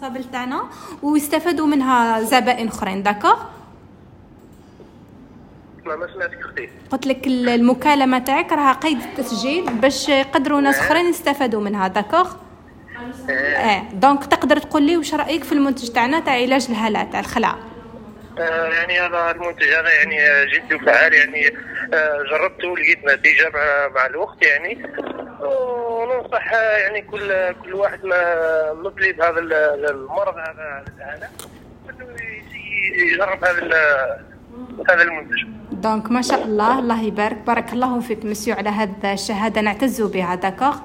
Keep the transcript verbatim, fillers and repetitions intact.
صابل تاعنا ويستفادوا منها زبائن اخرين. داكوغ ما سمعتك اختي. قلت لك المكالمه تاعك راها قيد التسجيل باش يقدروا ناس اخرين يستفادوا منها. داكوغ اه دونك تقدر تقول لي واش رايك في المنتج تاعنا تاع علاج الهالات تاع الخلع؟ آه يعني هذا المنتج هذا يعني جد وفعال، يعني آه جربته ولقيت نتيجه مع مع الوقت يعني، وننصح يعني كل كل واحد ما مبلي بهذا المرض هذا الهالات انه يجرب هذا هذا المنتج. دونك ما شاء الله، الله يبارك، بارك الله فيك مسيو على هذا الشهاده نعتز بها. داكوغ